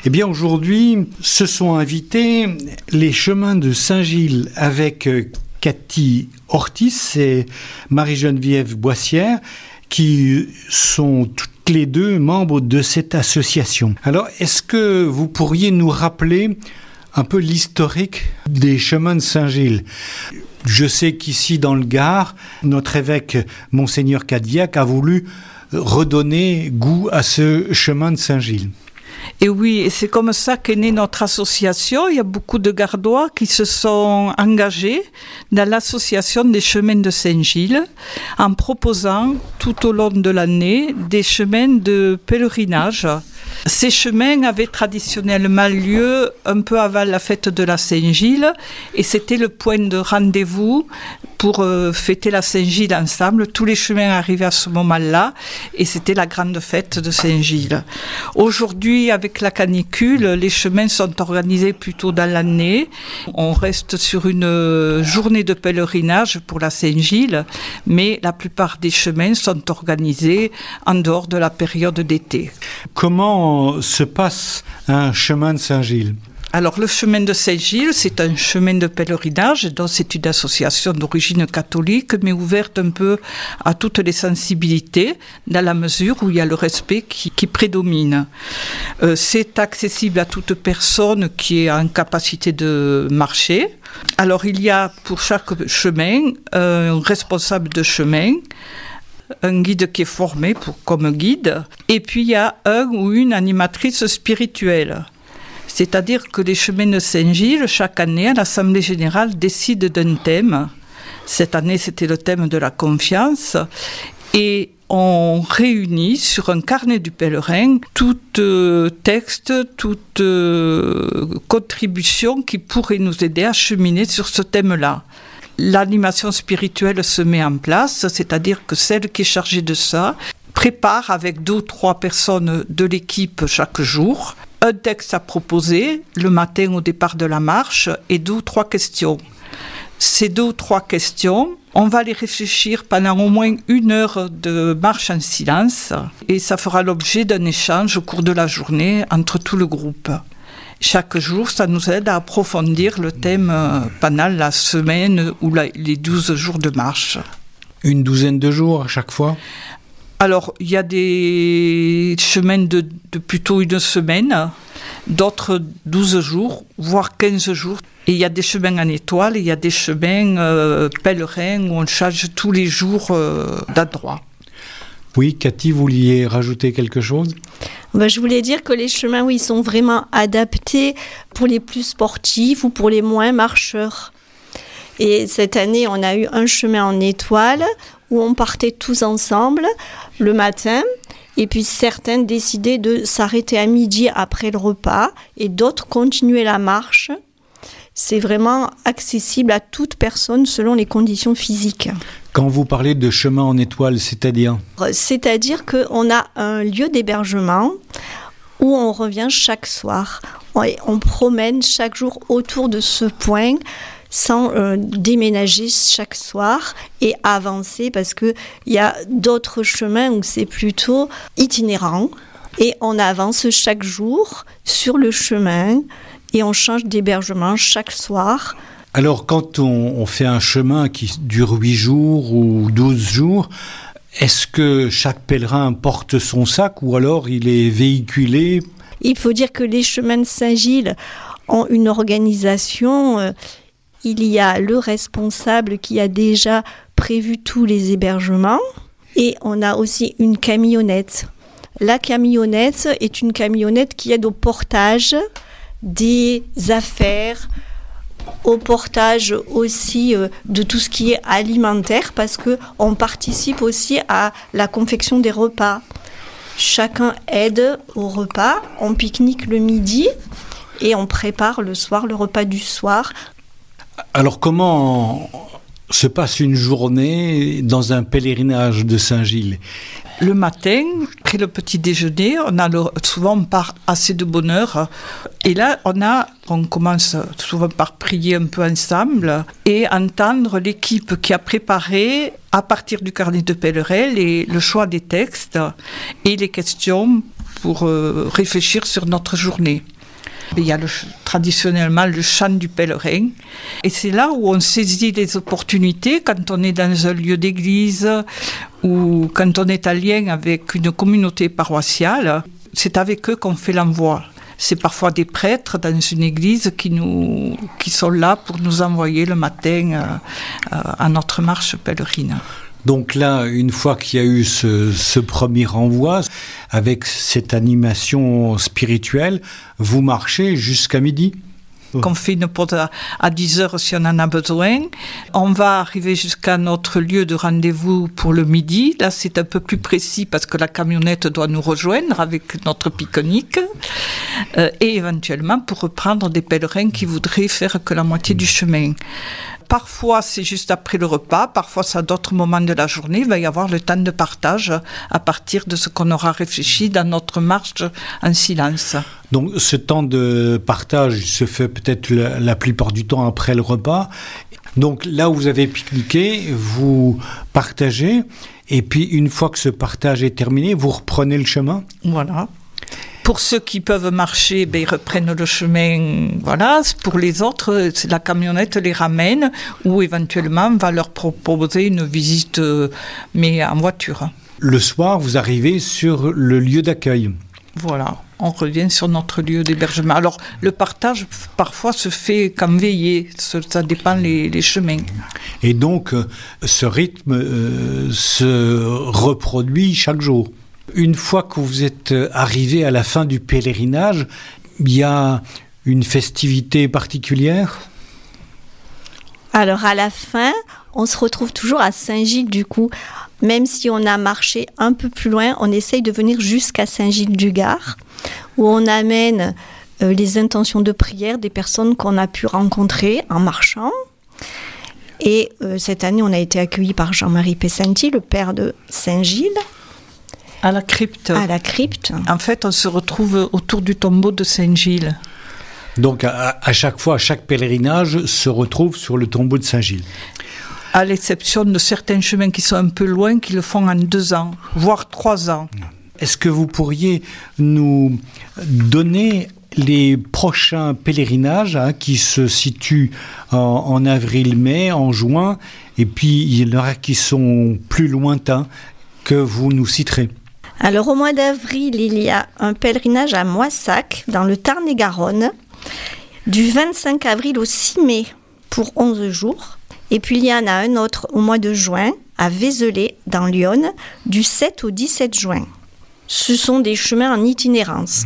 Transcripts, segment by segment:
Eh bien, aujourd'hui, se sont invités les chemins de Saint-Gilles avec Cathy Ortiz et Marie-Geneviève Boissière, qui sont toutes les deux membres de cette association. Alors, est-ce que vous pourriez nous rappeler un peu l'historique des chemins de Saint-Gilles ? Je sais qu'ici, dans le Gard, notre évêque, Monseigneur Cadillac, a voulu redonner goût à ce chemin de Saint-Gilles. Et oui, c'est comme ça qu'est née notre association. Il y a beaucoup de Gardois qui se sont engagés dans l'association des chemins de Saint-Gilles en proposant tout au long de l'année des chemins de pèlerinage. Ces chemins avaient traditionnellement lieu un peu avant la fête de la Saint-Gilles et c'était le point de rendez-vous pour fêter la Saint-Gilles ensemble. Tous les chemins arrivaient à ce moment-là et c'était la grande fête de Saint-Gilles. Aujourd'hui, avec la canicule, les chemins sont organisés plutôt dans l'année. On reste sur une journée de pèlerinage pour la Saint-Gilles, mais la plupart des chemins sont organisés en dehors de la période d'été. Comment se passe un chemin de Saint-Gilles ? Alors, le chemin de Saint-Gilles, c'est un chemin de pèlerinage, donc c'est une association d'origine catholique, mais ouverte un peu à toutes les sensibilités, dans la mesure où il y a le respect qui prédomine. C'est accessible à toute personne qui est en capacité de marcher. Alors, il y a pour chaque chemin un responsable de chemin, un guide qui est formé comme guide, et puis il y a un ou une animatrice spirituelle. C'est-à-dire que les chemins de Saint-Gilles, chaque année, à l'Assemblée générale, décident d'un thème. Cette année, c'était le thème de la confiance. Et on réunit sur un carnet du pèlerin tout texte, toute contribution qui pourrait nous aider à cheminer sur ce thème-là. L'animation spirituelle se met en place, c'est-à-dire que celle qui est chargée de ça prépare avec 2 ou 3 personnes de l'équipe chaque jour un texte à proposer le matin au départ de la marche et 2 ou 3 questions. Ces 2 ou 3 questions, on va les réfléchir pendant au moins 1 heure de marche en silence et ça fera l'objet d'un échange au cours de la journée entre tout le groupe. Chaque jour, ça nous aide à approfondir le thème pendant la semaine ou les 12 jours de marche. Une douzaine de jours à chaque fois ? Alors, il y a des chemins de plutôt 1 semaine, d'autres 12 jours, voire 15 jours. Et il y a des chemins en étoile, et il y a des chemins pèlerins où on change tous les jours d'endroit. Oui, Cathy, vous vouliez rajouter quelque chose ? Je voulais dire que les chemins, oui, sont vraiment adaptés pour les plus sportifs ou pour les moins marcheurs. Et cette année, on a eu un chemin en étoile où on partait tous ensemble le matin. Et puis certains décidaient de s'arrêter à midi après le repas et d'autres continuaient la marche. C'est vraiment accessible à toute personne selon les conditions physiques. Quand vous parlez de chemin en étoile, c'est-à-dire ? C'est-à-dire qu'on a un lieu d'hébergement où on revient chaque soir. On promène chaque jour autour de ce point sans déménager chaque soir et avancer parce qu'il y a d'autres chemins où c'est plutôt itinérant. Et on avance chaque jour sur le chemin et on change d'hébergement chaque soir. Alors, quand on fait un chemin qui dure 8 jours ou 12 jours, est-ce que chaque pèlerin porte son sac ou alors il est véhiculé ? Il faut dire que les chemins de Saint-Gilles ont une organisation. Il y a le responsable qui a déjà prévu tous les hébergements et on a aussi une camionnette. La camionnette est une camionnette qui aide au portage des affaires, au portage aussi de tout ce qui est alimentaire parce qu'on participe aussi à la confection des repas. Chacun aide au repas, on pique-nique le midi et on prépare le soir le repas du soir. Alors comment se passe une journée dans un pèlerinage de Saint-Gilles ? Le matin, après le petit déjeuner, souvent on part assez de bonne heure. Et là, on commence souvent par prier un peu ensemble et entendre l'équipe qui a préparé, à partir du carnet de pèlerin, le choix des textes et les questions pour réfléchir sur notre journée. Il y a traditionnellement le chant du pèlerin. Et c'est là où on saisit les opportunités quand on est dans un lieu d'église ou quand on est en lien avec une communauté paroissiale. C'est avec eux qu'on fait l'envoi. C'est parfois des prêtres dans une église qui sont là pour nous envoyer le matin à notre marche pèlerine. Donc là, une fois qu'il y a eu ce premier envoi, avec cette animation spirituelle, vous marchez jusqu'à midi ? Qu'on fait une pause à 10h si on en a besoin. On va arriver jusqu'à notre lieu de rendez-vous pour le midi. Là, c'est un peu plus précis parce que la camionnette doit nous rejoindre avec notre pique-nique. Et éventuellement pour reprendre des pèlerins qui voudraient faire que la moitié du chemin. Parfois, c'est juste après le repas. Parfois, c'est à d'autres moments de la journée. Il va y avoir le temps de partage à partir de ce qu'on aura réfléchi dans notre marche en silence. Donc, ce temps de partage se fait peut-être la plupart du temps après le repas. Donc, là où vous avez pique-niqué, vous partagez. Et puis, une fois que ce partage est terminé, vous reprenez le chemin ? Voilà. Pour ceux qui peuvent marcher, ils reprennent le chemin. Voilà. Pour les autres, la camionnette les ramène ou éventuellement on va leur proposer une visite, mais en voiture. Le soir, vous arrivez sur le lieu d'accueil. Voilà. On revient sur notre lieu d'hébergement. Alors, le partage, parfois, se fait comme veillée. Ça dépend les chemins. Et donc, ce rythme se reproduit chaque jour. Une fois que vous êtes arrivé à la fin du pèlerinage, il y a une festivité particulière ? Alors à la fin, on se retrouve toujours à Saint-Gilles du coup. Même si on a marché un peu plus loin, on essaye de venir jusqu'à Saint-Gilles-du-Gard, où on amène les intentions de prière des personnes qu'on a pu rencontrer en marchant. Et cette année, on a été accueillis par Jean-Marie Pessanti, le père de Saint-Gilles. À la crypte. À la crypte. En fait, on se retrouve autour du tombeau de Saint-Gilles. Donc, à chaque fois, chaque pèlerinage se retrouve sur le tombeau de Saint-Gilles. À l'exception de certains chemins qui sont un peu loin, qui le font en 2 ans, voire 3 ans. Est-ce que vous pourriez nous donner les prochains pèlerinages qui se situent en avril-mai, en juin, et puis il y en aura qui sont plus lointains que vous nous citerez? Alors au mois d'avril, il y a un pèlerinage à Moissac, dans le Tarn-et-Garonne, du 25 avril au 6 mai pour 11 jours. Et puis il y en a un autre au mois de juin, à Vézelay, dans l'Yonne, du 7 au 17 juin. Ce sont des chemins en itinérance.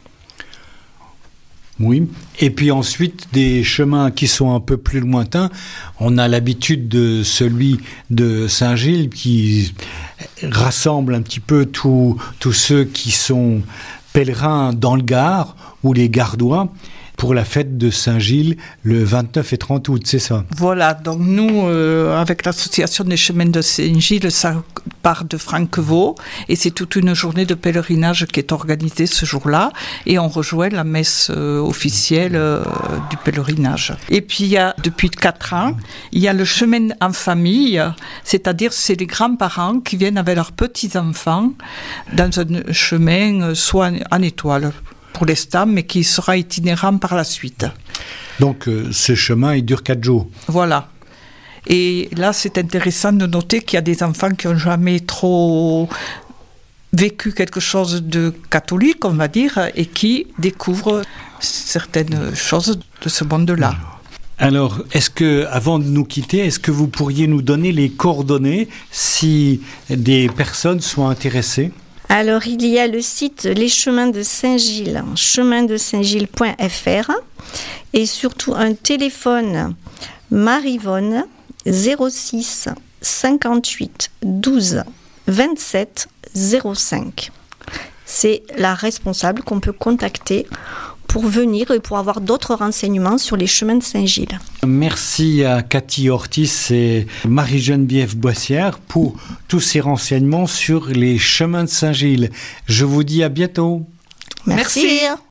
Oui, et puis ensuite des chemins qui sont un peu plus lointains. On a l'habitude de celui de Saint-Gilles qui rassemble un petit peu tous ceux qui sont pèlerins dans le Gard ou les Gardois pour la fête de Saint-Gilles le 29 et 30 août, c'est ça? Voilà, donc nous, avec l'association des chemins de Saint-Gilles, ça part de Franquevaux et c'est toute une journée de pèlerinage qui est organisée ce jour-là et on rejoint la messe officielle du pèlerinage. Et puis il y a, depuis 4 ans, il y a le chemin en famille, c'est-à-dire c'est les grands-parents qui viennent avec leurs petits-enfants dans un chemin soit en étoile pour l'instant, mais qui sera itinérant par la suite. Donc ce chemin, il dure 4 jours. Voilà. Et là, c'est intéressant de noter qu'il y a des enfants qui n'ont jamais trop vécu quelque chose de catholique, on va dire, et qui découvrent certaines choses de ce monde-là. Alors, est-ce que, avant de nous quitter, est-ce que vous pourriez nous donner les coordonnées si des personnes sont intéressées ? Alors, il y a le site Les Chemins de Saint-Gilles, chemindessaintgilles.fr et surtout un téléphone Marivonne 06 58 12 27 05. C'est la responsable qu'on peut contacter pour venir et pour avoir d'autres renseignements sur les chemins de Saint-Gilles. Merci à Cathy Ortiz et Marie-Geneviève Boissière pour tous ces renseignements sur les chemins de Saint-Gilles. Je vous dis à bientôt. Merci.